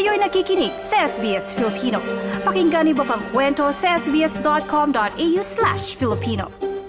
Kayo'y nakikinig sa SBS Filipino. Pakinggan niyo pa ang kwento sa sbs.com.au/Filipino.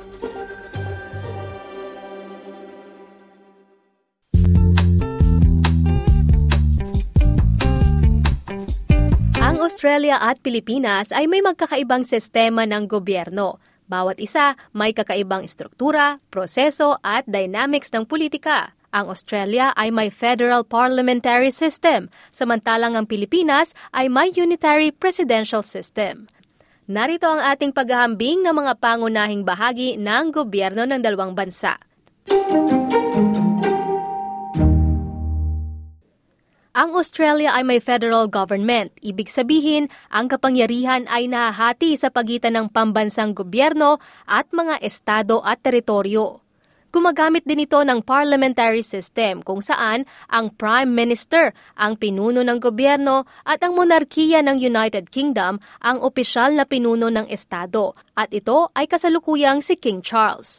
Ang Australia at Pilipinas ay may magkakaibang sistema ng gobyerno. Bawat isa may kakaibang struktura, proseso at dynamics ng politika. Ang Australia ay may federal parliamentary system, samantalang ang Pilipinas ay may unitary presidential system. Narito ang ating paghahambing ng mga pangunahing bahagi ng gobyerno ng dalawang bansa. Ang Australia ay may federal government. Ibig sabihin, ang kapangyarihan ay nahahati sa pagitan ng pambansang gobyerno at mga estado at teritoryo. Gumagamit din ito ng parliamentary system kung saan ang Prime Minister ang pinuno ng gobyerno at ang monarkiya ng United Kingdom ang opisyal na pinuno ng estado at ito ay kasalukuyang si King Charles.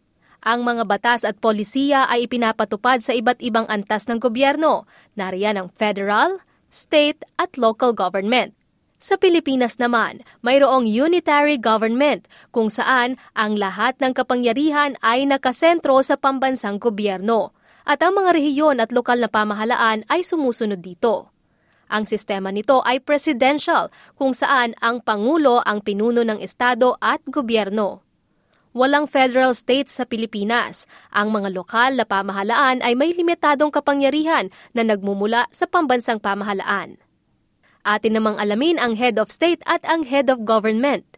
Ang mga batas at polisiya ay ipinapatupad sa iba't ibang antas ng gobyerno, nariyan ang federal, state at local government. Sa Pilipinas naman, mayroong unitary government kung saan ang lahat ng kapangyarihan ay nakasentro sa pambansang gobyerno at ang mga rehiyon at lokal na pamahalaan ay sumusunod dito. Ang sistema nito ay presidential kung saan ang Pangulo ang pinuno ng estado at gobyerno. Walang federal states sa Pilipinas. Ang mga lokal na pamahalaan ay may limitadong kapangyarihan na nagmumula sa pambansang pamahalaan. Atin namang alamin ang head of state at ang head of government.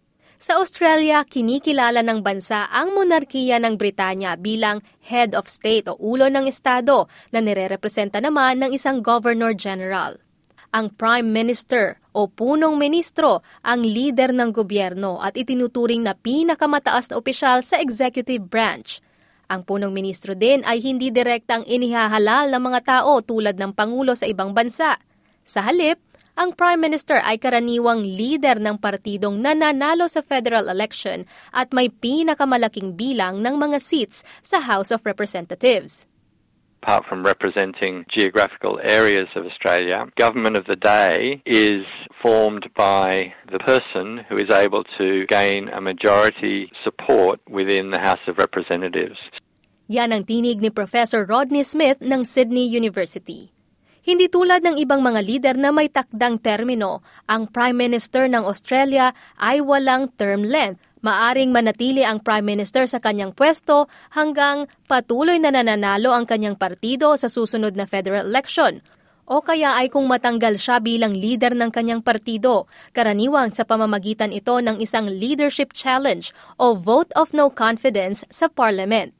Sa Australia, kinikilala ng bansa ang monarkiya ng Britanya bilang head of state o ulo ng estado na nirerepresenta naman ng isang governor general. Ang prime minister o punong ministro ang leader ng gobyerno at itinuturing na pinakamataas na opisyal sa executive branch. Ang punong ministro din ay hindi direktang inihahalal ng mga tao tulad ng pangulo sa ibang bansa. Sa halip, ang Prime Minister ay karaniwang leader ng partidong nananalo sa federal election at may pinakamalaking bilang ng mga seats sa House of Representatives. Apart from representing geographical areas of Australia, government of the day is formed by the person who is able to gain a majority support within the House of Representatives. Yan ang tinig ni Professor Rodney Smith ng Sydney University. Hindi tulad ng ibang mga lider na may takdang termino, ang Prime Minister ng Australia ay walang term length. Maaring manatili ang Prime Minister sa kanyang pwesto hanggang patuloy na nananalo ang kanyang partido sa susunod na federal election. O kaya ay kung matanggal siya bilang leader ng kanyang partido, karaniwang sa pamamagitan ito ng isang leadership challenge o vote of no confidence sa Parliament.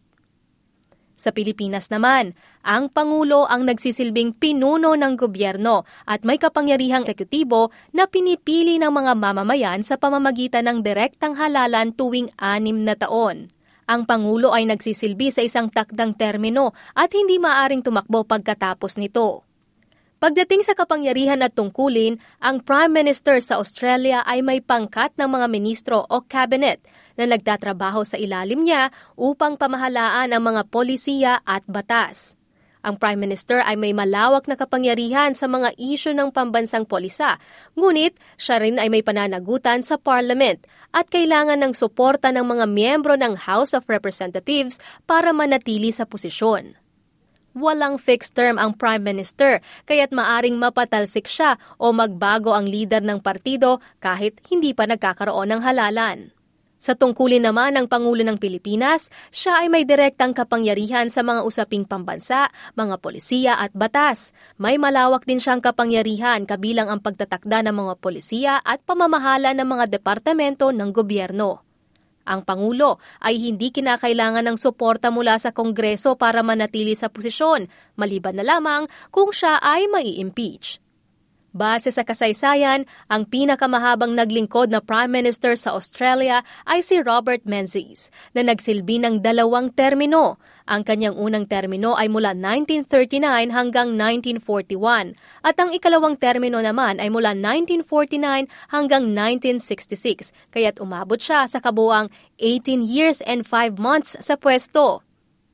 Sa Pilipinas naman, ang Pangulo ang nagsisilbing pinuno ng gobyerno at may kapangyarihang eksekutibo na pinipili ng mga mamamayan sa pamamagitan ng direktang halalan tuwing 6 na taon. Ang Pangulo ay nagsisilbi sa isang takdang termino at hindi maaring tumakbo pagkatapos nito. Pagdating sa kapangyarihan at tungkulin, ang Prime Minister sa Australia ay may pangkat ng mga ministro o cabinet na nagtatrabaho sa ilalim niya upang pamahalaan ang mga polisiya at batas. Ang Prime Minister ay may malawak na kapangyarihan sa mga isyu ng pambansang polisa, ngunit siya rin ay may pananagutan sa Parliament at kailangan ng suporta ng mga miyembro ng House of Representatives para manatili sa posisyon. Walang fixed term ang Prime Minister, kaya't maaring mapatalsik siya o magbago ang leader ng partido kahit hindi pa nagkakaroon ng halalan. Sa tungkulin naman ng Pangulo ng Pilipinas, siya ay may direktang kapangyarihan sa mga usaping pambansa, mga polisiya at batas. May malawak din siyang kapangyarihan kabilang ang pagtatakda ng mga polisiya at pamamahala ng mga departamento ng gobyerno. Ang Pangulo ay hindi kinakailangan ng suporta mula sa Kongreso para manatili sa posisyon, maliban na lamang kung siya ay mai-impeach. Base sa kasaysayan, ang pinakamahabang naglingkod na Prime Minister sa Australia ay si Robert Menzies, na nagsilbi ng 2 termino. Ang kanyang unang termino ay mula 1939 hanggang 1941 at ang ikalawang termino naman ay mula 1949 hanggang 1966, kaya't umabot siya sa kabuuang 18 years and 5 months sa pwesto.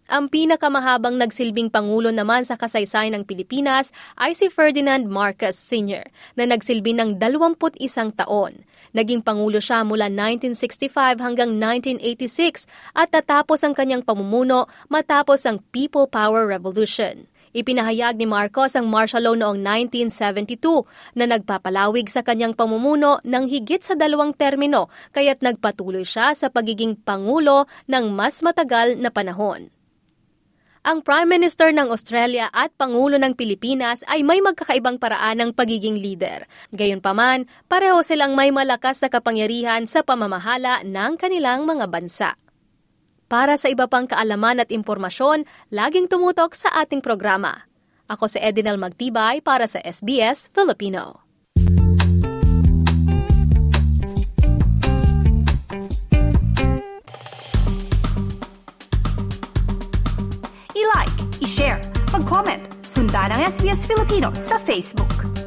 Ang pinakamahabang nagsilbing Pangulo naman sa kasaysayan ng Pilipinas ay si Ferdinand Marcos Sr. na nagsilbi ng 21 taon. Naging Pangulo siya mula 1965 hanggang 1986 at natapos ang kanyang pamumuno matapos ang People Power Revolution. Ipinahayag ni Marcos ang martial law noong 1972 na nagpapalawig sa kanyang pamumuno ng higit sa 2 termino kaya't nagpatuloy siya sa pagiging Pangulo ng mas matagal na panahon. Ang Prime Minister ng Australia at Pangulo ng Pilipinas ay may magkakaibang paraan ng pagiging leader. Gayunpaman, pareho silang may malakas na kapangyarihan sa pamamahala ng kanilang mga bansa. Para sa iba pang kaalaman at impormasyon, laging tumutok sa ating programa. Ako si Edinel Magtibay para sa SBS Filipino. I-like, i-share, mag-comment, sundan ang SBS Filipino sa Facebook.